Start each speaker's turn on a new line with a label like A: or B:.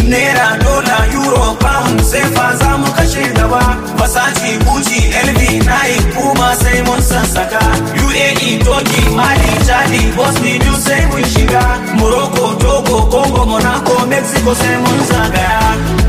A: naira dola euro pound sai fa za mu kashe gaba Versace Gucci LV Nike kuma sai mun sassaka UAE Turkey Mali Chadi Bosnia duk sai mun shiga Morocco Togo Congo Monaco Mexico sai mun zagaya